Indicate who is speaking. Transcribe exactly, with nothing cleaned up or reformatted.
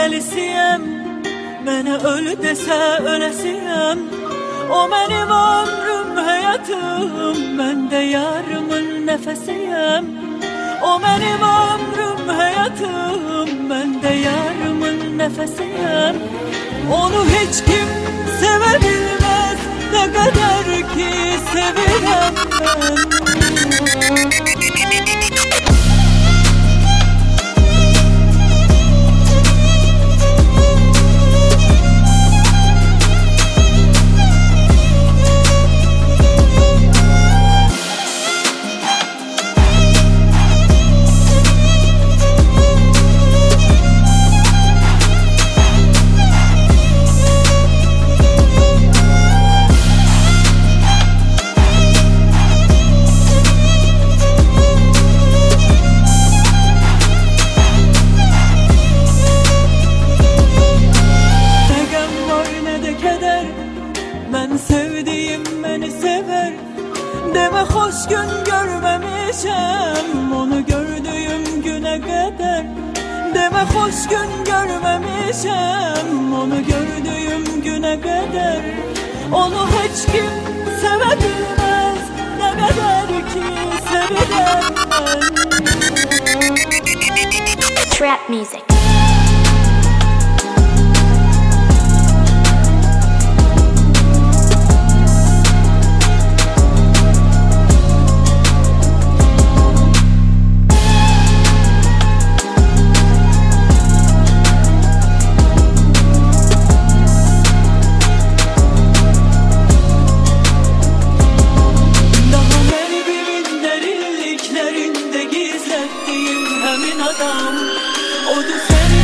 Speaker 1: delisiyəm. Mənə ölü desə öləsiyəm. O mənim ömrüm, həyatım, mən də yarımın nəfəsiyəm. O mənim ömrüm, həyatım, mən də yarımın nəfəsiyəm. Onu heç kim sevə bilməz, nə qədər ki sevirəm mən. Mən sevdiyim məni sever. Demə xoş gün görməmişəm onu gördüyüm günə qədər. Demə xoş gün görməmişəm onu gördüyüm günə qədər. Onu heç kim sevə bilməz, nə qədər ki sevirəm mən.
Speaker 2: Trap music.
Speaker 1: Gizlettiğim həmin adam odur, seni